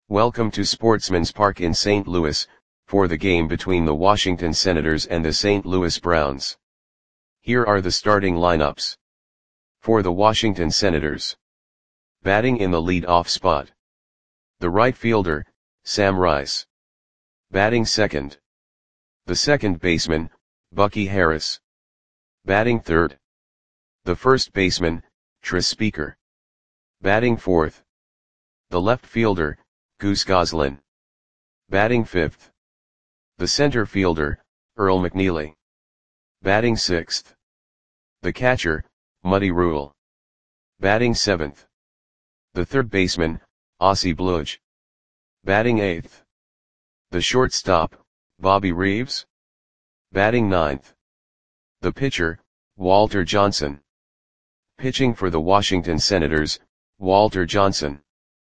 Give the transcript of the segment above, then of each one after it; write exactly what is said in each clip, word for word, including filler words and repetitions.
Welcome to Sportsman's Park in Saint Louis, for the game between the Washington Senators and the Saint Louis Browns. Here are the starting lineups. For the Washington Senators. Batting in the lead-off spot. The right fielder, Sam Rice. Batting second. The second baseman, Bucky Harris. Batting third. The first baseman, Tris Speaker. Batting fourth. The left fielder, Goose Goslin. Batting fifth. The center fielder, Earl McNeely. Batting sixth. The catcher, Muddy Rule. Batting seventh. The third baseman, Ossie Bludge. Batting eighth. The shortstop, Bobby Reeves. Batting ninth. The pitcher, Walter Johnson. Pitching for the Washington Senators, Walter Johnson.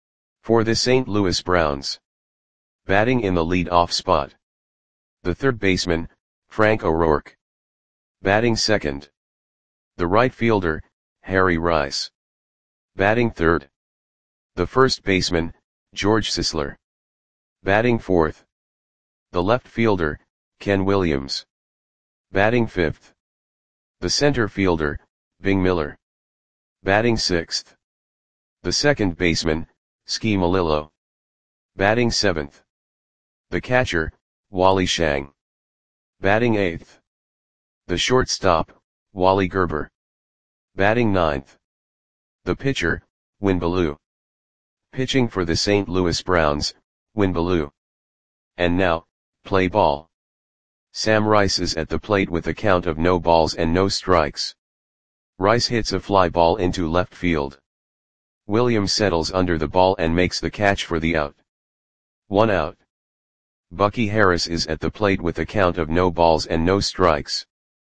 For the Saint Louis Browns. Batting in the lead-off spot. The third baseman, Frank O'Rourke. Batting second. The right fielder, Harry Rice. Batting third. The first baseman, George Sisler. Batting fourth. The left fielder, Ken Williams. Batting fifth. The center fielder, Bing Miller. Batting sixth. The second baseman, Ski Malillo. Batting seventh. The catcher, Wally Shang. Batting eighth. The shortstop, Wally Gerber. Batting ninth. The pitcher, Win Ballou. Pitching for the Saint Louis Browns, Win Ballou. And now, play ball. Sam Rice is at the plate with a count of no balls and no strikes. Rice hits a fly ball into left field. Williams settles under the ball and makes the catch for the out. One out. Bucky Harris is at the plate with a count of no balls and no strikes.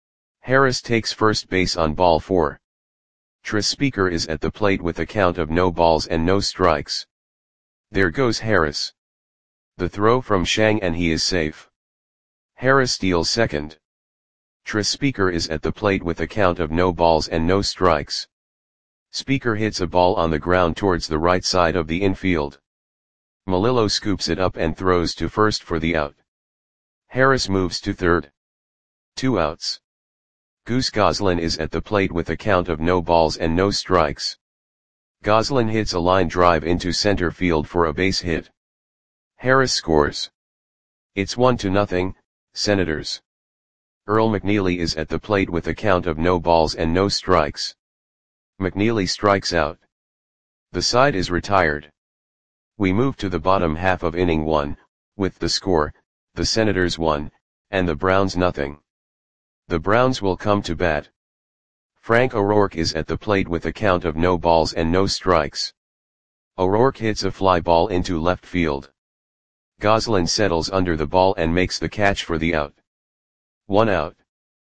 Harris takes first base on ball four. Tris Speaker is at the plate with a count of no balls and no strikes. There goes Harris. The throw from Shang and he is safe. Harris steals second. Tris Speaker is at the plate with a count of no balls and no strikes. Speaker hits a ball on the ground towards the right side of the infield. Malillo scoops it up and throws to first for the out. Harris moves to third. Two outs. Goose Goslin is at the plate with a count of no balls and no strikes. Goslin hits a line drive into center field for a base hit. Harris scores. It's one to nothing, Senators. Earl McNeely is at the plate with a count of no balls and no strikes. McNeely strikes out. The side is retired. We move to the bottom half of inning one, with the score, the Senators one, and the Browns nothing. The Browns will come to bat. Frank O'Rourke is at the plate with a count of no balls and no strikes. O'Rourke hits a fly ball into left field. Goslin settles under the ball and makes the catch for the out. One out.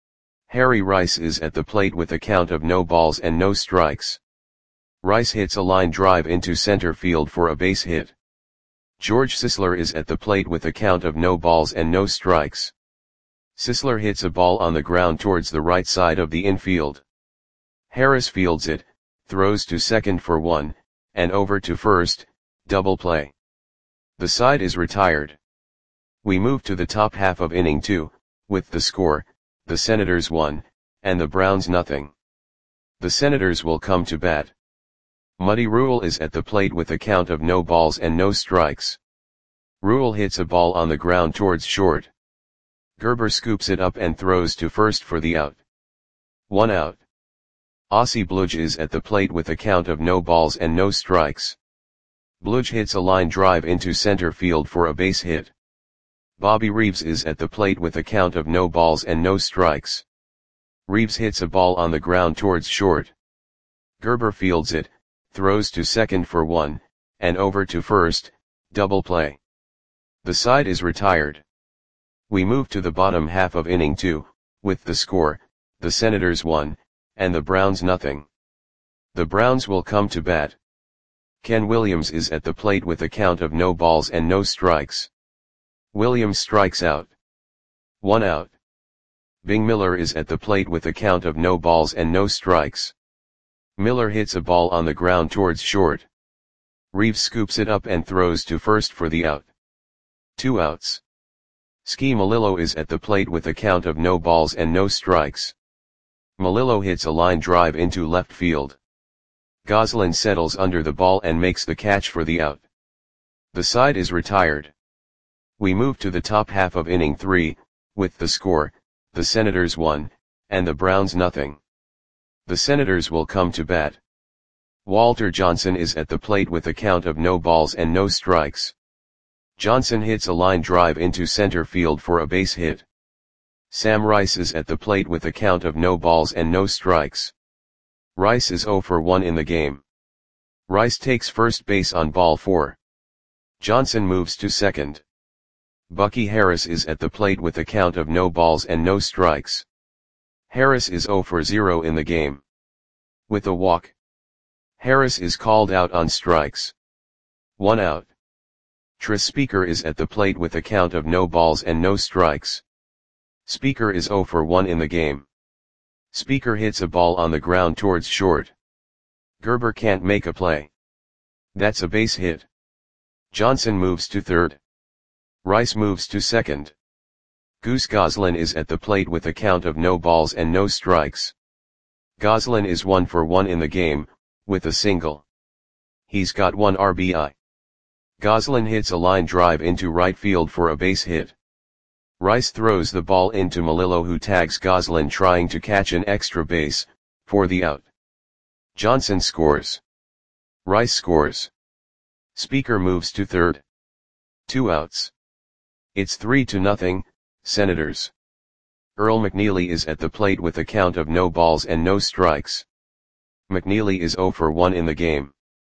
Harry Rice is at the plate with a count of no balls and no strikes. Rice hits a line drive into center field for a base hit. George Sisler is at the plate with a count of no balls and no strikes. Sisler hits a ball on the ground towards the right side of the infield. Harris fields it, throws to second for one, and over to first, double play. The side is retired. We move to the top half of inning two, with the score, the Senators one, and the Browns nothing. The Senators will come to bat. Muddy Rule is at the plate with a count of no balls and no strikes. Rule hits a ball on the ground towards short. Gerber scoops it up and throws to first for the out. One out. Ossie Bludge is at the plate with a count of no balls and no strikes. Bludge hits a line drive into center field for a base hit. Bobby Reeves is at the plate with a count of no balls and no strikes. Reeves hits a ball on the ground towards short. Gerber fields it, throws to second for one, and over to first, double play. The side is retired. We move to the bottom half of inning two, with the score, the Senators one, and the Browns nothing. The Browns will come to bat. Ken Williams is at the plate with a count of no balls and no strikes. Williams strikes out. One out. Bing Miller is at the plate with a count of no balls and no strikes. Miller hits a ball on the ground towards short. Reeves scoops it up and throws to first for the out. Two outs. Ski Melillo is at the plate with a count of no balls and no strikes. Melillo hits a line drive into left field. Goslin settles under the ball and makes the catch for the out. The side is retired. We move to the top half of inning three, with the score, the Senators one, and the Browns nothing. The Senators will come to bat. Walter Johnson is at the plate with a count of no balls and no strikes. Johnson hits a line drive into center field for a base hit. Sam Rice is at the plate with a count of no balls and no strikes. Rice is oh for one in the game. Rice takes first base on ball four. Johnson moves to second. Bucky Harris is at the plate with a count of no balls and no strikes. Harris is oh for zero in the game. With a walk, Harris is called out on strikes. One out. Tris Speaker is at the plate with a count of no balls and no strikes. Speaker is oh for one in the game. Speaker hits a ball on the ground towards short. Gerber can't make a play. That's a base hit. Johnson moves to third. Rice moves to second. Goose Goslin is at the plate with a count of no balls and no strikes. Goslin is one for one in the game, with a single. He's got one R B I. Goslin hits a line drive into right field for a base hit. Rice throws the ball into Melillo, who tags Goslin trying to catch an extra base, for the out. Johnson scores. Rice scores. Speaker moves to third. Two outs. It's three to nothing, Senators. Earl McNeely is at the plate with a count of no balls and no strikes. McNeely is oh for one in the game.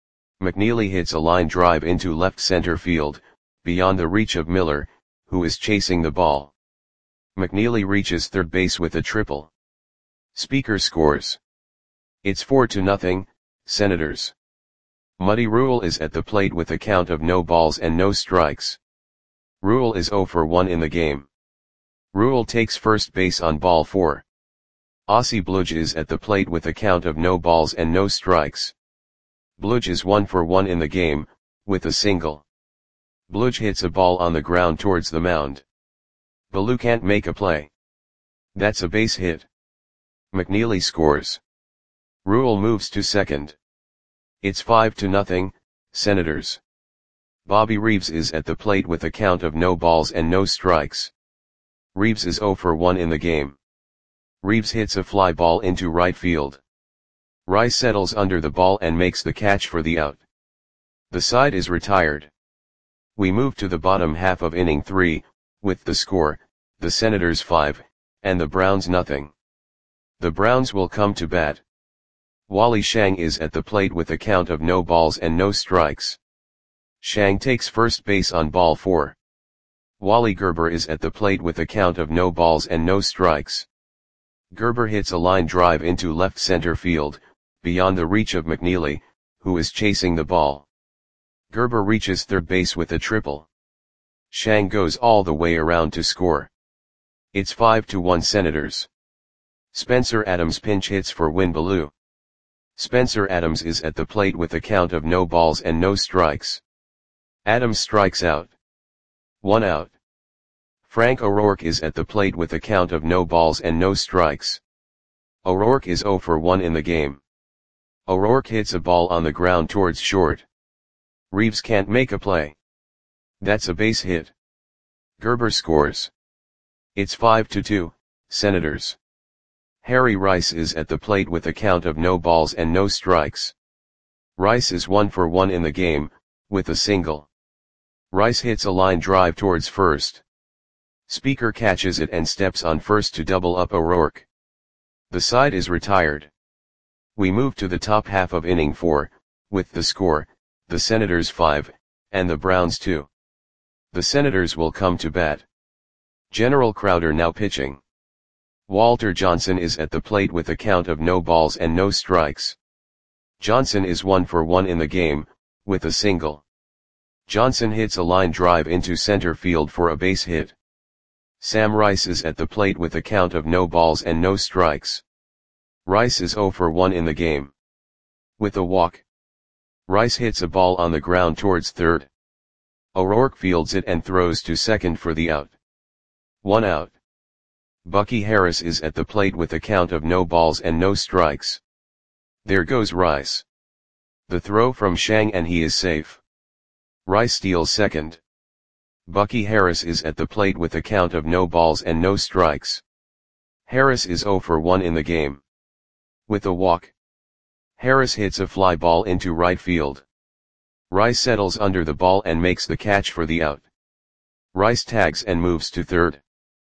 McNeely hits a line drive into left center field, beyond the reach of Miller, who is chasing the ball. McNeely reaches third base with a triple. Speaker scores. It's four to nothing, Senators. Muddy Rule is at the plate with a count of no balls and no strikes. Rule is oh for one in the game. Rule takes first base on ball four. Ossie Bludge is at the plate with a count of no balls and no strikes. Bludge is one for one in the game, with a single. Bludge hits a ball on the ground towards the mound. Ballou can't make a play. That's a base hit. McNeely scores. Rule moves to second. It's five to nothing, Senators. Bobby Reeves is at the plate with a count of no balls and no strikes. Reeves is oh for one in the game. Reeves hits a fly ball into right field. Rice settles under the ball and makes the catch for the out. The side is retired. We move to the bottom half of inning three, with the score, the Senators five, and the Browns nothing. The Browns will come to bat. Wally Shang is at the plate with a count of no balls and no strikes. Shang takes first base on ball four. Wally Gerber is at the plate with a count of no balls and no strikes. Gerber hits a line drive into left center field, beyond the reach of McNeely, who is chasing the ball. Gerber reaches third base with a triple. Shang goes all the way around to score. It's five to one Senators. Spencer Adams pinch hits for Win Ballou. Spencer Adams is at the plate with a count of no balls and no strikes. Adams strikes out. One out. Frank O'Rourke is at the plate with a count of no balls and no strikes. O'Rourke is oh for one in the game. O'Rourke hits a ball on the ground towards short. Reeves can't make a play. That's a base hit. Gerber scores. It's five to two, Senators. Harry Rice is at the plate with a count of no balls and no strikes. Rice is one for one in the game, with a single. Rice hits a line drive towards first. Speaker catches it and steps on first to double up O'Rourke. The side is retired. We move to the top half of inning four, with the score, the Senators five, and the Browns two. The Senators will come to bat. General Crowder now pitching. Walter Johnson is at the plate with a count of no balls and no strikes. Johnson is one for one in the game, with a single. Johnson hits a line drive into center field for a base hit. Sam Rice is at the plate with a count of no balls and no strikes. Rice is oh for one in the game. With a walk, Rice hits a ball on the ground towards third. O'Rourke fields it and throws to second for the out. One out. Bucky Harris is at the plate with a count of no balls and no strikes. There goes Rice. The throw from Shang and he is safe. Rice steals second. Bucky Harris is at the plate with a count of no balls and no strikes. Harris is zero for one in the game. With a walk, Harris hits a fly ball into right field. Rice settles under the ball and makes the catch for the out. Rice tags and moves to third.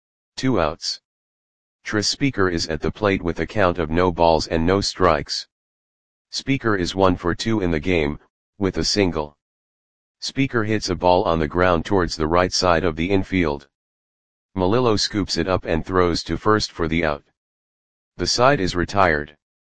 Two outs. Tris Speaker is at the plate with a count of no balls and no strikes. Speaker is one for two in the game, with a single. Speaker hits a ball on the ground towards the right side of the infield. Melillo scoops it up and throws to first for the out. The side is retired.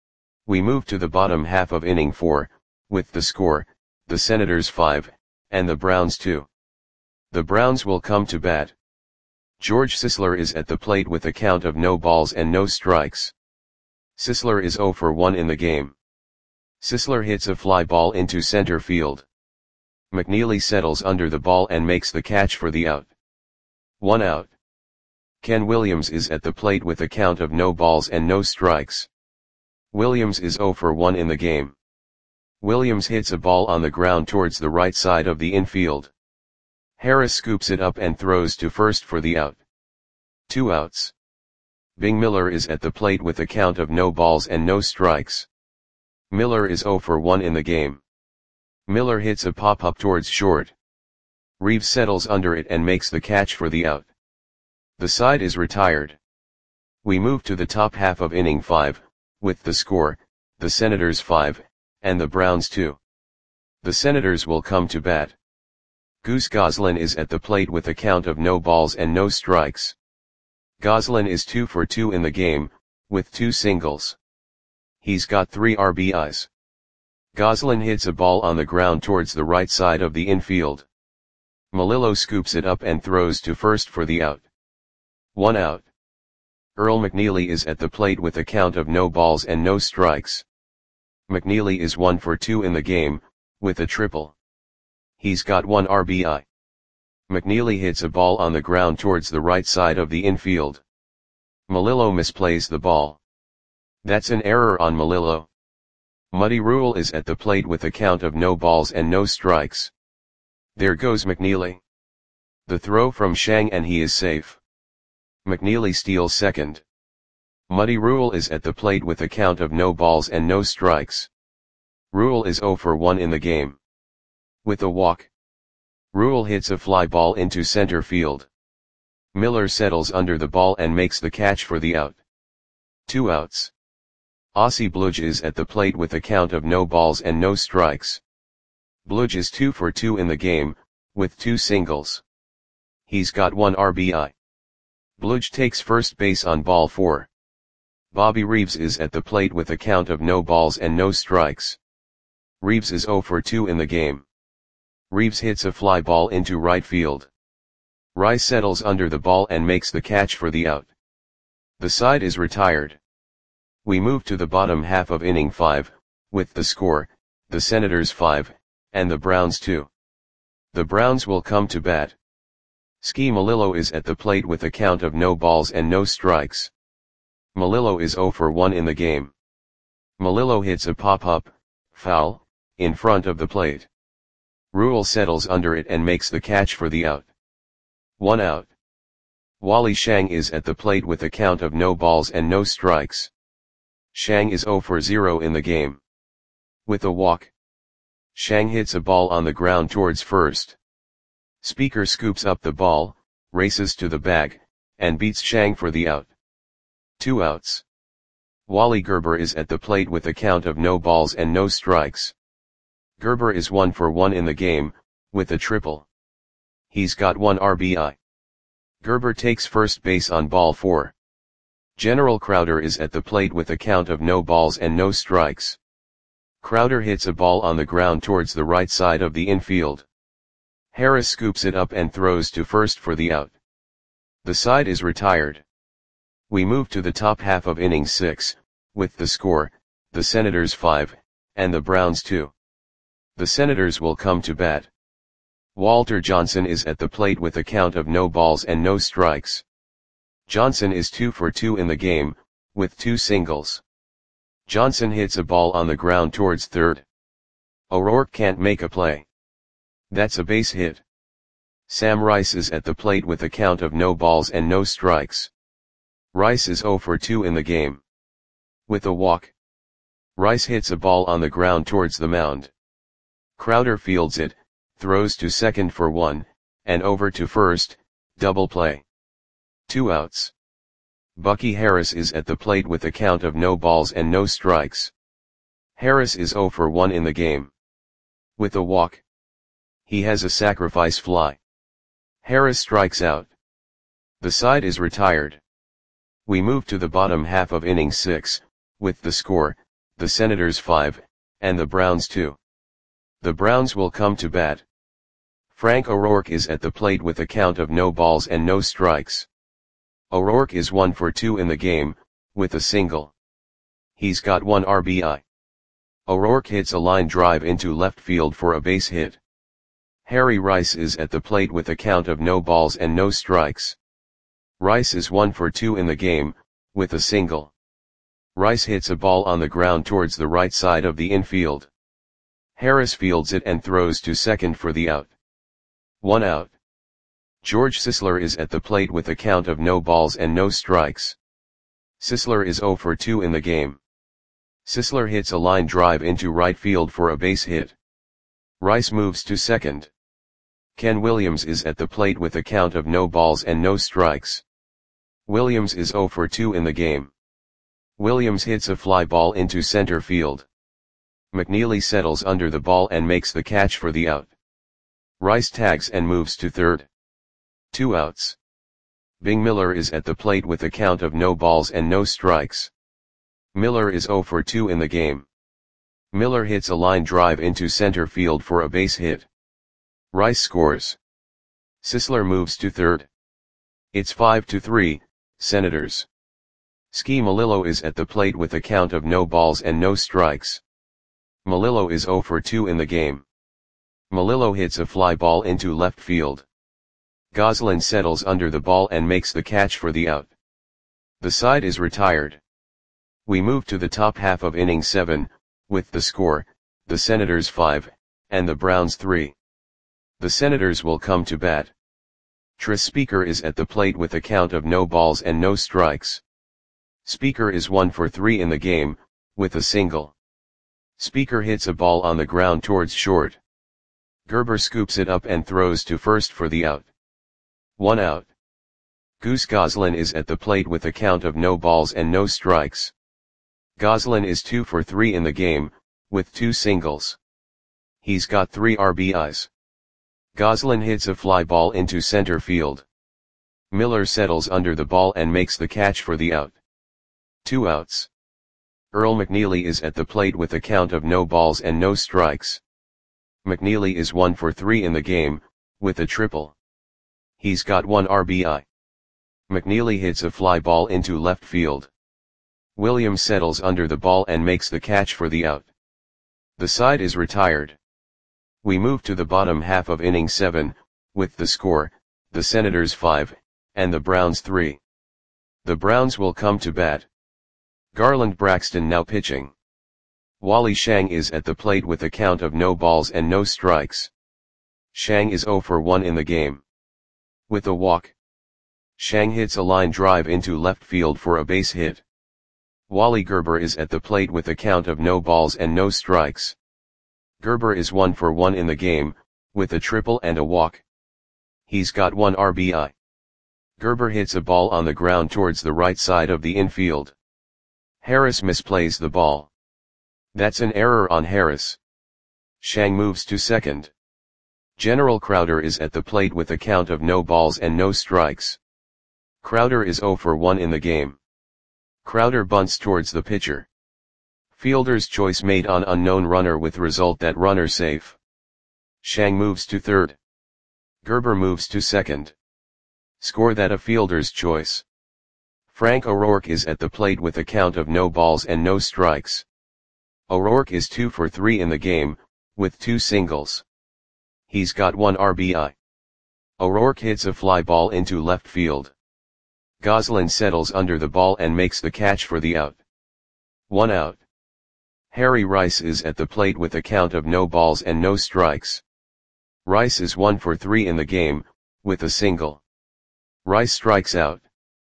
We move to the bottom half of inning four, with the score, the Senators five, and the Browns two. The Browns will come to bat. George Sisler is at the plate with a count of no balls and no strikes. Sisler is zero for one in the game. Sisler hits a fly ball into center field. McNeely settles under the ball and makes the catch for the out. One out. Ken Williams is at the plate with a count of no balls and no strikes. Williams is zero for one in the game. Williams hits a ball on the ground towards the right side of the infield. Harris scoops it up and throws to first for the out. Two outs. Bing Miller is at the plate with a count of no balls and no strikes. Miller is zero for one in the game. Miller hits a pop-up towards short. Reeves settles under it and makes the catch for the out. The side is retired. We move to the top half of inning five, with the score, the Senators five, and the Browns two. The Senators will come to bat. Goose Goslin is at the plate with a count of no balls and no strikes. Goslin is two for two in the game, with two singles. He's got three R B Is. Goslin hits a ball on the ground towards the right side of the infield. Melillo scoops it up and throws to first for the out. One out. Earl McNeely is at the plate with a count of no balls and no strikes. McNeely is one for two in the game, with a triple. He's got one R B I. McNeely hits a ball on the ground towards the right side of the infield. Melillo misplays the ball. That's an error on Melillo. Muddy Rule is at the plate with a count of no balls and no strikes. There goes McNeely. The throw from Shang and he is safe. McNeely steals second. Muddy Rule is at the plate with a count of no balls and no strikes. Rule is zero for one in the game. With a walk, Rule hits a fly ball into center field. Miller settles under the ball and makes the catch for the out. Two outs. Ossie Bludge is at the plate with a count of no balls and no strikes. Bludge is two for two in the game, with two singles. He's got one R B I. Bludge takes first base on ball four. Bobby Reeves is at the plate with a count of no balls and no strikes. Reeves is zero for two in the game. Reeves hits a fly ball into right field. Rice settles under the ball and makes the catch for the out. The side is retired. We move to the bottom half of inning five, with the score, the Senators five, and the Browns two. The Browns will come to bat. Ski Melillo is at the plate with a count of no balls and no strikes. Melillo is zero for one in the game. Melillo hits a pop-up, foul, in front of the plate. Rule settles under it and makes the catch for the out. One out. Wally Shang is at the plate with a count of no balls and no strikes. Shang is zero for zero in the game. With a walk, Shang hits a ball on the ground towards first. Speaker scoops up the ball, races to the bag, and beats Shang for the out. Two outs. Wally Gerber is at the plate with a count of no balls and no strikes. Gerber is one for one in the game, with a triple. He's got one R B I. Gerber takes first base on ball four. General Crowder is at the plate with a count of no balls and no strikes. Crowder hits a ball on the ground towards the right side of the infield. Harris scoops it up and throws to first for the out. The side is retired. We move to the top half of inning six, with the score, the Senators five, and the Browns two. The Senators will come to bat. Walter Johnson is at the plate with a count of no balls and no strikes. Johnson is two for two in the game, with two singles. Johnson hits a ball on the ground towards third. O'Rourke can't make a play. That's a base hit. Sam Rice is at the plate with a count of no balls and no strikes. Rice is zero for two in the game. With a walk. Rice hits a ball on the ground towards the mound. Crowder fields it, throws to second for one, and over to first, double play. Two outs. Bucky Harris is at the plate with a count of no balls and no strikes. Harris is zero for one in the game. With a walk. He has a sacrifice fly. Harris strikes out. The side is retired. We move to the bottom half of inning six, with the score, the Senators five, and the Browns two. The Browns will come to bat. Frank O'Rourke is at the plate with a count of no balls and no strikes. O'Rourke is one for two in the game, with a single. He's got one R B I. O'Rourke hits a line drive into left field for a base hit. Harry Rice is at the plate with a count of no balls and no strikes. Rice is one for two in the game, with a single. Rice hits a ball on the ground towards the right side of the infield. Harris fields it and throws to second for the out. One out. George Sisler is at the plate with a count of no balls and no strikes. Sisler is zero for two in the game. Sisler hits a line drive into right field for a base hit. Rice moves to second. Ken Williams is at the plate with a count of no balls and no strikes. Williams is zero for two in the game. Williams hits a fly ball into center field. McNeely settles under the ball and makes the catch for the out. Rice tags and moves to third. Two outs. Bing Miller is at the plate with a count of no balls and no strikes. Miller is zero for two in the game. Miller hits a line drive into center field for a base hit. Rice scores. Sisler moves to third. It's five to three, Senators. Ski Melillo is at the plate with a count of no balls and no strikes. Melillo is zero for two in the game. Melillo hits a fly ball into left field. Goslin settles under the ball and makes the catch for the out. The side is retired. We move to the top half of inning seven, with the score, the Senators five, and the Browns three. The Senators will come to bat. Tris Speaker is at the plate with a count of no balls and no strikes. Speaker is one for three in the game, with a single. Speaker hits a ball on the ground towards short. Gerber scoops it up and throws to first for the out. One out. Goose Goslin is at the plate with a count of no balls and no strikes. Goslin is two for three in the game, with two singles. He's got three R B Is. Goslin hits a fly ball into center field. Miller settles under the ball and makes the catch for the out. Two outs. Earl McNeely is at the plate with a count of no balls and no strikes. McNeely is one for three in the game, with a triple. He's got one R B I. McNeely hits a fly ball into left field. Williams settles under the ball and makes the catch for the out. The side is retired. We move to the bottom half of inning seven, with the score, the Senators five, and the Browns three. The Browns will come to bat. Garland Braxton now pitching. Wally Shang is at the plate with a count of no balls and no strikes. Shang is zero for one in the game. With a walk. Shang hits a line drive into left field for a base hit. Wally Gerber is at the plate with a count of no balls and no strikes. Gerber is one for one in the game, with a triple and a walk. He's got one R B I. Gerber hits a ball on the ground towards the right side of the infield. Harris misplays the ball. That's an error on Harris. Shang moves to second. General Crowder is at the plate with a count of no balls and no strikes. Crowder is zero for one in the game. Crowder bunts towards the pitcher. Fielder's choice made on unknown runner with result that runner safe. Shang moves to third. Gerber moves to second. Score that a fielder's choice. Frank O'Rourke is at the plate with a count of no balls and no strikes. O'Rourke is two for three in the game, with two singles. He's got one R B I. O'Rourke hits a fly ball into left field. Gosselin settles under the ball and makes the catch for the out. One out. Harry Rice is at the plate with a count of no balls and no strikes. Rice is one for three in the game, with a single. Rice strikes out.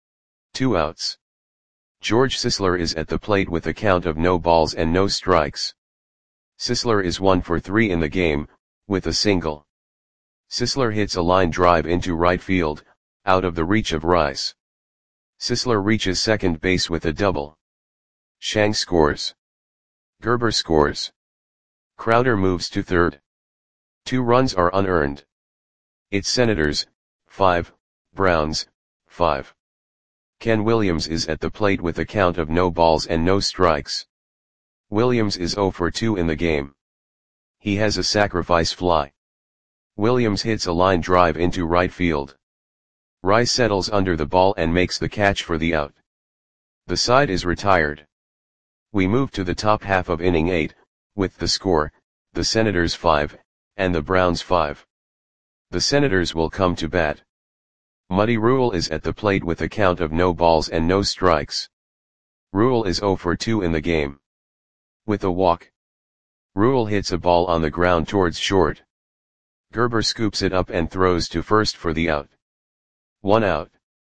Two outs. George Sisler is at the plate with a count of no balls and no strikes. Sisler is one for three in the game, with a single. Sisler hits a line drive into right field, out of the reach of Rice. Sisler reaches second base with a double. Shang scores. Gerber scores. Crowder moves to third. Two runs are unearned. It's Senators, five, Browns, five. Ken Williams is at the plate with a count of no balls and no strikes. Williams is zero for two in the game. He has a sacrifice fly. Williams hits a line drive into right field. Rice settles under the ball and makes the catch for the out. The side is retired. We move to the top half of inning eight, with the score, the Senators five, and the Browns five. The Senators will come to bat. Muddy Rule is at the plate with a count of no balls and no strikes. Rule is zero for two in the game. With a walk. Rule hits a ball on the ground towards short. Gerber scoops it up and throws to first for the out. One out.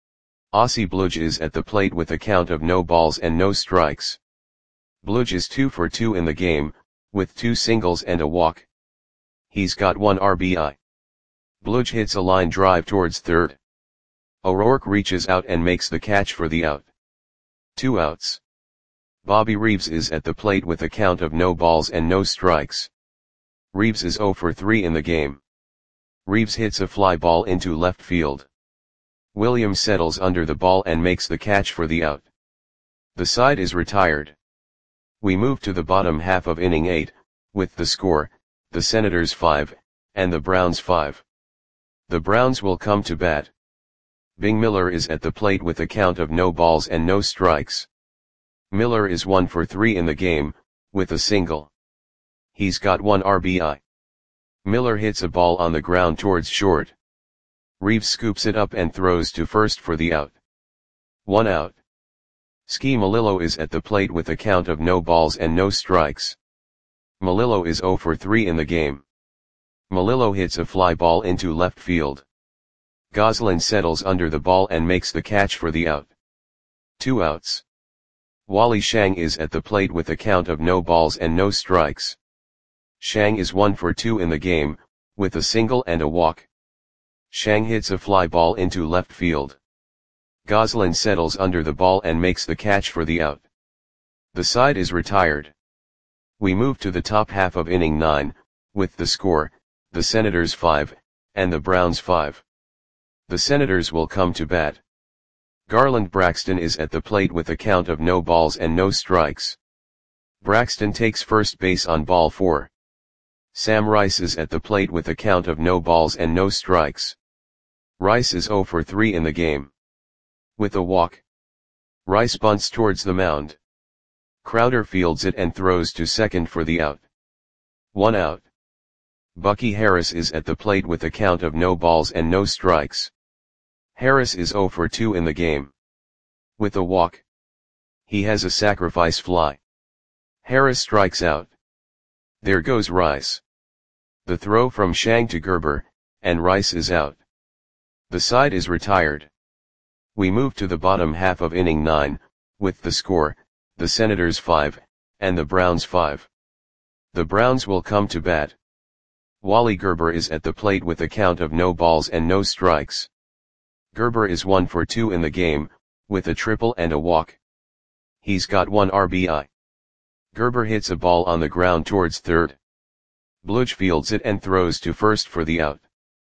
Ossie Bludge is at the plate with a count of no balls and no strikes. Bludge is two for two in the game, with two singles and a walk. He's got one R B I. Bludge hits a line drive towards third. O'Rourke reaches out and makes the catch for the out. Two outs. Bobby Reeves is at the plate with a count of no balls and no strikes. Reeves is zero for three in the game. Reeves hits a fly ball into left field. Williams settles under the ball and makes the catch for the out. The side is retired. We move to the bottom half of inning eight, with the score, the Senators five, and the Browns five. The Browns will come to bat. Bing Miller is at the plate with a count of no balls and no strikes. Miller is one for three in the game, with a single. He's got one R B I. Miller hits a ball on the ground towards short. Reeves scoops it up and throws to first for the out. One out. Ski Melillo is at the plate with a count of no balls and no strikes. Melillo is zero for three in the game. Melillo hits a fly ball into left field. Gosselin settles under the ball and makes the catch for the out. Two outs. Wally Shang is at the plate with a count of no balls and no strikes. Shang is one for two in the game, with a single and a walk. Shang hits a fly ball into left field. Gosselin settles under the ball and makes the catch for the out. The side is retired. We move to the top half of inning nine, with the score, the Senators five, and the Browns five. The Senators will come to bat. Garland Braxton is at the plate with a count of no balls and no strikes. Braxton takes first base on ball four. Sam Rice is at the plate with a count of no balls and no strikes. Rice is zero for three in the game. With a walk. Rice bunts towards the mound. Crowder fields it and throws to second for the out. One out. Bucky Harris is at the plate with a count of no balls and no strikes. Harris is zero for two in the game. With a walk. He has a sacrifice fly. Harris strikes out. There goes Rice. The throw from Shang to Gerber, and Rice is out. The side is retired. We move to the bottom half of inning nine, with the score, the Senators five, and the Browns five. The Browns will come to bat. Wally Gerber is at the plate with a count of no balls and no strikes. Gerber is one for two in the game, with a triple and a walk. He's got one R B I. Gerber hits a ball on the ground towards third. Bludge fields it and throws to first for the out.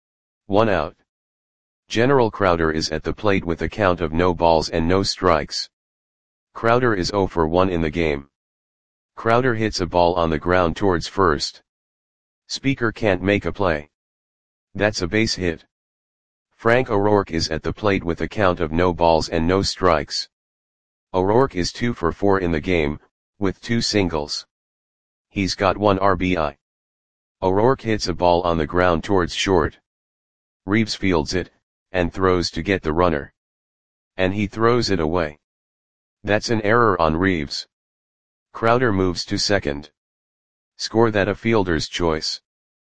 One out. General Crowder is at the plate with a count of no balls and no strikes. Crowder is zero for one in the game. Crowder hits a ball on the ground towards first. Speaker can't make a play. That's a base hit. Frank O'Rourke is at the plate with a count of no balls and no strikes. O'Rourke is two for four in the game, with two singles. He's got one R B I. O'Rourke hits a ball on the ground towards short. Reeves fields it, and throws to get the runner. And he throws it away. That's an error on Reeves. Crowder moves to second. Score that a fielder's choice.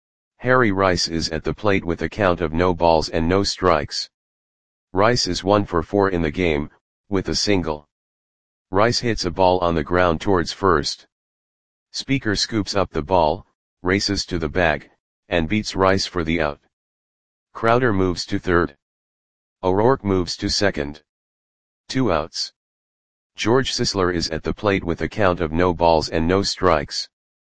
Harry Rice is at the plate with a count of no balls and no strikes. Rice is one for four in the game, with a single. Rice hits a ball on the ground towards first. Speaker scoops up the ball, races to the bag, and beats Rice for the out. Crowder moves to third. O'Rourke moves to second. Two outs. George Sisler is at the plate with a count of no balls and no strikes.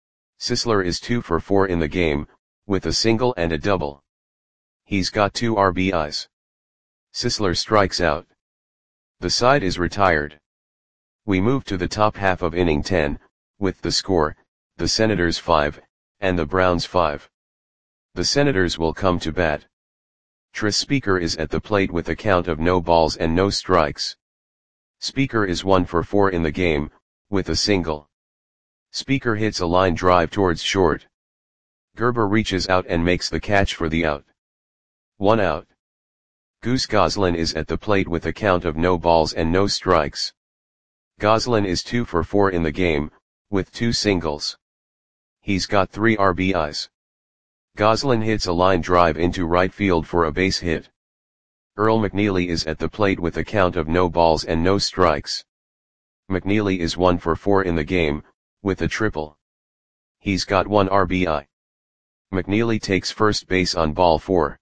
Sisler is two for four in the game, with a single and a double. He's got two R B Is. Sisler strikes out. The side is retired. We move to the top half of inning ten, with the score, the Senators five, and the Browns five. The Senators will come to bat. Tris Speaker is at the plate with a count of no balls and no strikes. Speaker is one for four in the game, with a single. Speaker hits a line drive towards short. Gerber reaches out and makes the catch for the out. One out. Goose Goslin is at the plate with a count of no balls and no strikes. Goslin is two for four in the game, with two singles. He's got three R B Is. Goslin hits a line drive into right field for a base hit. Earl McNeely is at the plate with a count of no balls and no strikes. McNeely is one for four in the game, with a triple. He's got one R B I. McNeely takes first base on ball four.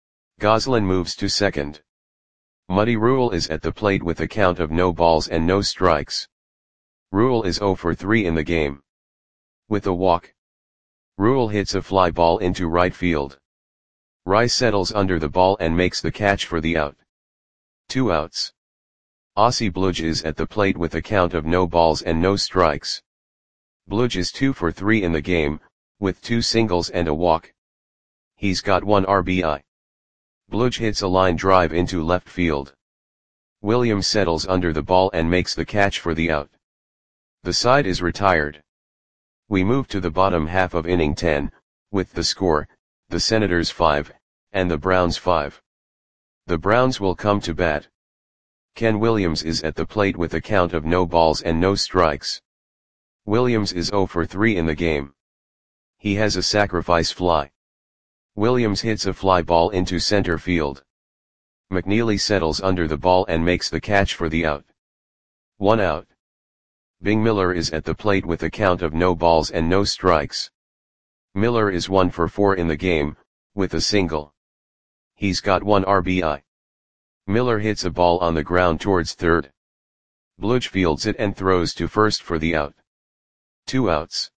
Goslin moves to second. Muddy Rule is at the plate with a count of no balls and no strikes. Rule is zero for three in the game. With a walk. Rule hits a fly ball into right field. Rice settles under the ball and makes the catch for the out. Two outs. Ossie Bludge is at the plate with a count of no balls and no strikes. Bludge is two for three in the game, with two singles and a walk. He's got one R B I. Bludge hits a line drive into left field. Williams settles under the ball and makes the catch for the out. The side is retired. We move to the bottom half of inning ten, with the score, the Senators five, and the Browns five. The Browns will come to bat. Ken Williams is at the plate with a count of no balls and no strikes. Williams is zero for three in the game. He has a sacrifice fly. Williams hits a fly ball into center field. McNeely settles under the ball and makes the catch for the out. One out. Bing Miller is at the plate with a count of no balls and no strikes. Miller is one for four in the game, with a single. He's got one R B I. Miller hits a ball on the ground towards third. Bludge fields it and throws to first for the out. Two outs.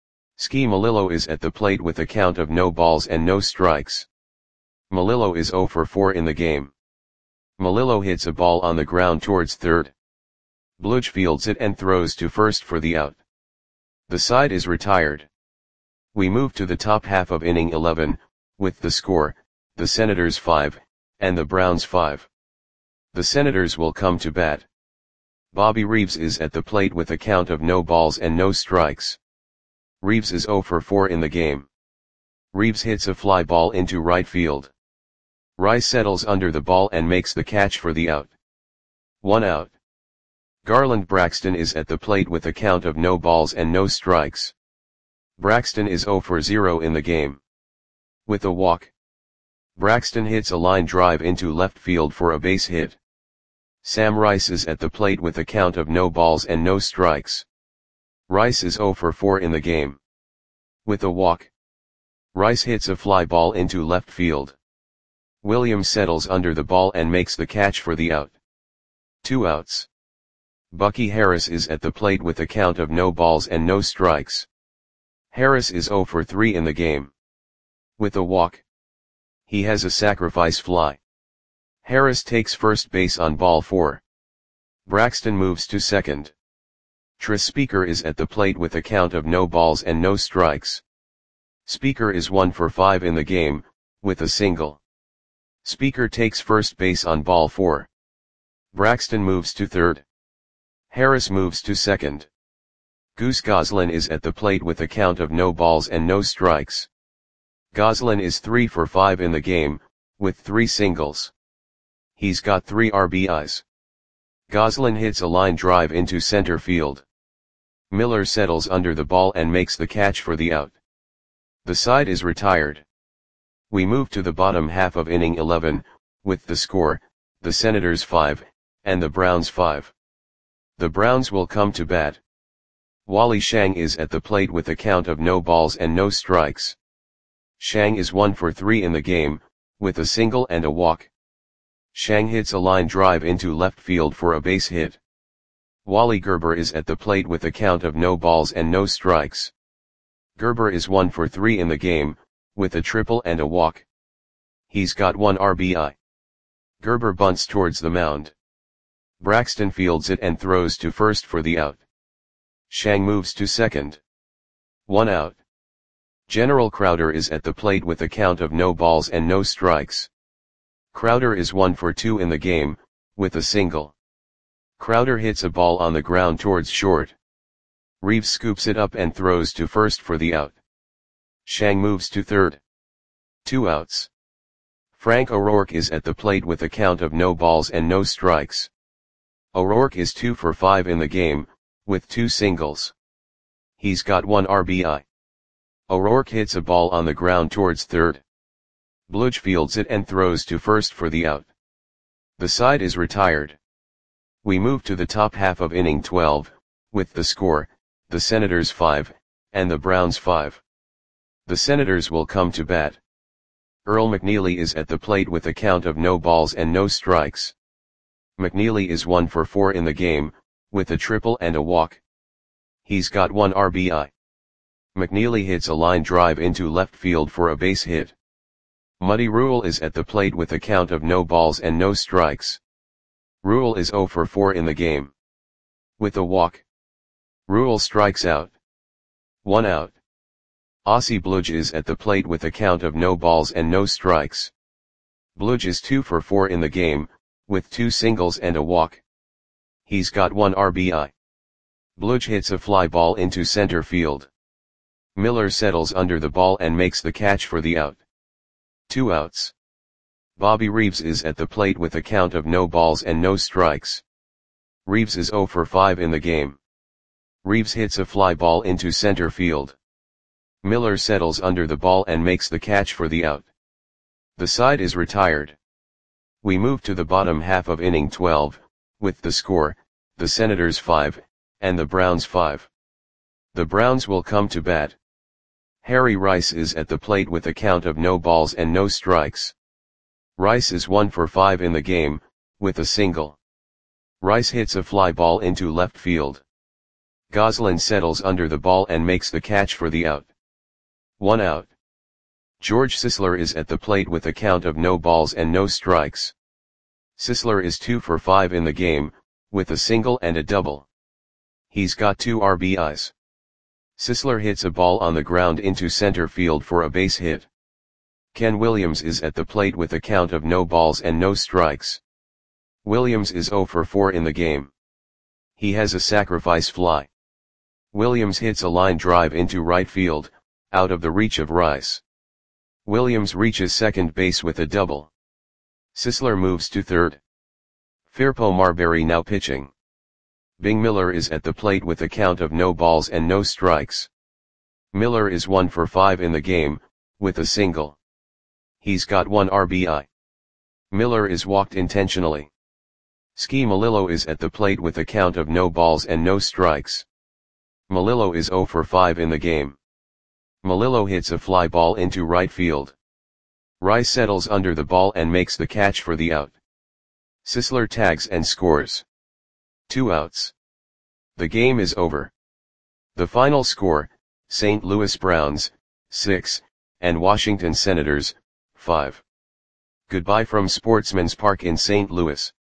Ski Malillo is at the plate with a count of no balls and no strikes. Malillo is zero for four in the game. Malillo hits a ball on the ground towards third. Bludge fields it and throws to first for the out. The side is retired. We move to the top half of inning eleven, with the score, the Senators five, and the Browns five. The Senators will come to bat. Bobby Reeves is at the plate with a count of no balls and no strikes. Reeves is zero for four in the game. Reeves hits a fly ball into right field. Rice settles under the ball and makes the catch for the out. One out. Garland Braxton is at the plate with a count of no balls and no strikes. Braxton is zero for zero in the game. With a walk. Braxton hits a line drive into left field for a base hit. Sam Rice is at the plate with a count of no balls and no strikes. Rice is zero for four in the game. With a walk. Rice hits a fly ball into left field. Williams settles under the ball and makes the catch for the out. Two outs. Bucky Harris is at the plate with a count of no balls and no strikes. Harris is zero for three in the game. With a walk. He has a sacrifice fly. Harris takes first base on ball four. Braxton moves to second. Tris Speaker is at the plate with a count of no balls and no strikes. Speaker is one for five in the game, with a single. Speaker takes first base on ball four. Braxton moves to third. Harris moves to second. Goose Goslin is at the plate with a count of no balls and no strikes. Gonsolin is three for five in the game, with three singles. He's got three R B Is. Gonsolin hits a line drive into center field. Miller settles under the ball and makes the catch for the out. The side is retired. We move to the bottom half of inning eleven, with the score, the Senators five, and the Browns five. The Browns will come to bat. Wally Shang is at the plate with a count of no balls and no strikes. Shang is one for three in the game, with a single and a walk. Shang hits a line drive into left field for a base hit. Wally Gerber is at the plate with a count of no balls and no strikes. Gerber is one for three in the game, with a triple and a walk. He's got one R B I. Gerber bunts towards the mound. Braxton fields it and throws to first for the out. Shang moves to second. One out. General Crowder is at the plate with a count of no balls and no strikes. Crowder is one for two in the game, with a single. Crowder hits a ball on the ground towards short. Reeves scoops it up and throws to first for the out. Shang moves to third. Two outs. Frank O'Rourke is at the plate with a count of no balls and no strikes. O'Rourke is two for five in the game, with two singles. He's got one R B I. O'Rourke hits a ball on the ground towards third. Bludge fields it and throws to first for the out. The side is retired. We move to the top half of inning twelve, with the score, the Senators five, and the Browns five. The Senators will come to bat. Earl McNeely is at the plate with a count of no balls and no strikes. McNeely is one for four in the game, with a triple and a walk. He's got one R B I. McNeely hits a line drive into left field for a base hit. Muddy Rule is at the plate with a count of no balls and no strikes. Rule is zero for four in the game. With a walk. Rule strikes out. One out. Aussie Bludge is at the plate with a count of no balls and no strikes. Bludge is two for four in the game, with two singles and a walk. He's got one R B I. Bludge hits a fly ball into center field. Miller settles under the ball and makes the catch for the out. Two outs. Bobby Reeves is at the plate with a count of no balls and no strikes. Reeves is zero for five in the game. Reeves hits a fly ball into center field. Miller settles under the ball and makes the catch for the out. The side is retired. We move to the bottom half of inning twelve, with the score, the Senators five, and the Browns five. The Browns will come to bat. Harry Rice is at the plate with a count of no balls and no strikes. Rice is one for five in the game, with a single. Rice hits a fly ball into left field. Gonsolin settles under the ball and makes the catch for the out. One out. George Sisler is at the plate with a count of no balls and no strikes. Sisler is two for five in the game, with a single and a double. He's got two R B Is. Sisler hits a ball on the ground into center field for a base hit. Ken Williams is at the plate with a count of no balls and no strikes. Williams is zero for four in the game. He has a sacrifice fly. Williams hits a line drive into right field, out of the reach of Rice. Williams reaches second base with a double. Sisler moves to third. Firpo Marbury now pitching. Bing Miller is at the plate with a count of no balls and no strikes. Miller is one for five in the game, with a single. He's got one R B I. Miller is walked intentionally. Ski Melillo is at the plate with a count of no balls and no strikes. Melillo is zero for five in the game. Melillo hits a fly ball into right field. Rice settles under the ball and makes the catch for the out. Sisler tags and scores. Two outs. The game is over. The final score, Saint Louis Browns, six, and Washington Senators, five. Goodbye from Sportsman's Park in Saint Louis.